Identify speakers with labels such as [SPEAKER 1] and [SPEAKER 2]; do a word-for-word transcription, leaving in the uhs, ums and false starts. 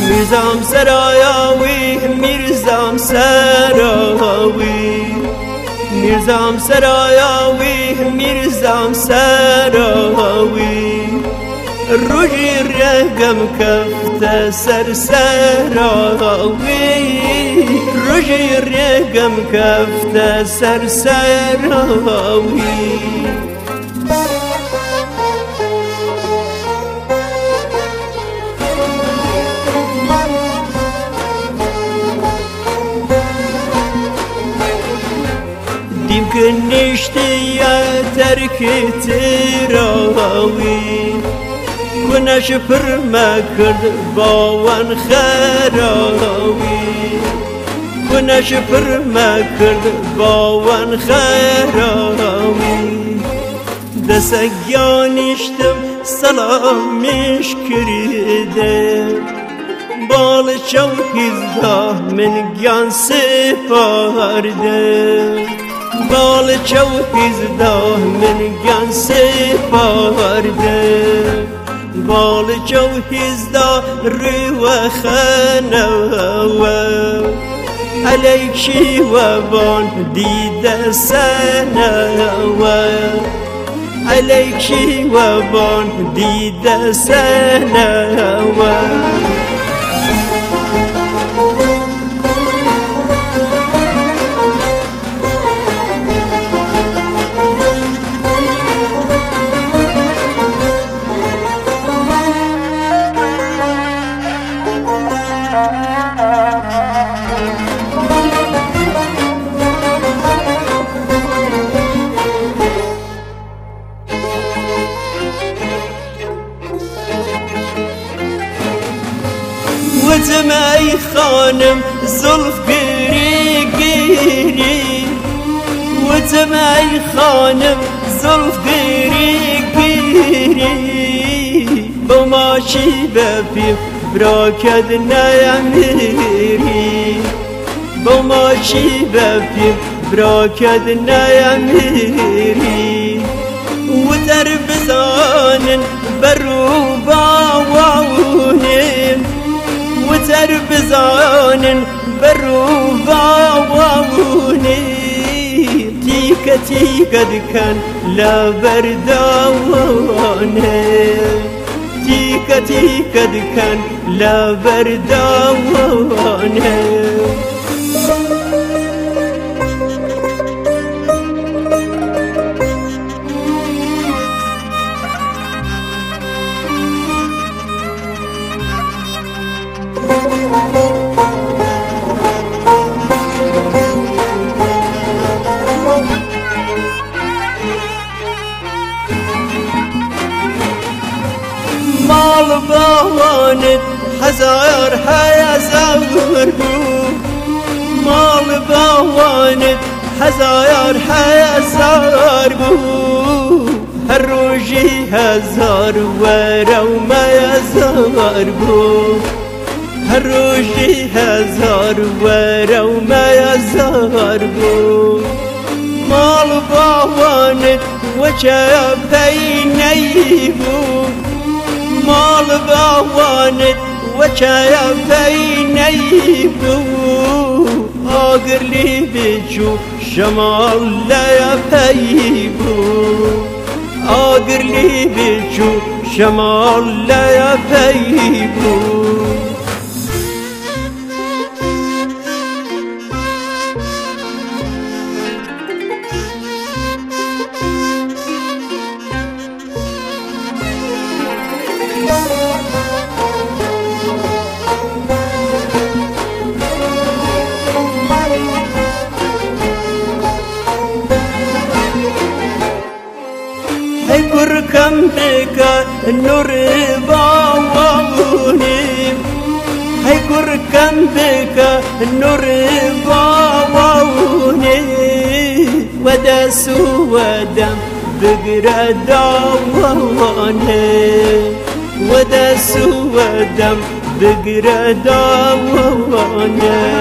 [SPEAKER 1] میرزام سرایاوی میرزام سرایاوی میرزام سرایاوی میرزام سرایاوی روجی رقم کفت سر سرایاوی روجی رقم کفت سر سرایاوی دیم نشتی یا ترک تراوی کنش پر مکرد باوان خراوی کنش پر مکرد باوان خراوی دستگیانشتم سلامش کردم بال چوکیزده من گیان سپاردم بال چوکیزده من گیان سپاردم بال چوکیزده رو خنوه علیکی و بان دیده سنوه علیکی و بان دیده سنوه وتم ای خانم زلف گیری گیری وتم ای خانم زلف گیری گیری بماشی بپیم براکد نیمیری بماشی بپیم براکد نیمیری وتر بزانن برو باوانم وتر بزانن برو باواني تيكا تيكا دكان لا برداواني تيكا تيكا دكان لا برداواني مال باوانت هزار هزار بو مال باوانت هزار هزار بو هر روزی هزار ورو ما هزار بو هر روزی هزار ورو ما هزار بو مال باوانت وجه بینی بو مال باوانت وچایا بینی بو آگر لی بچو شمال لیا پی بو آگر لی بچو شمال لیا پی بو كم بك النور باواني هيكر كم بك النور باواني ودس ودم بقرا داواني ودس ودم بقرا داواني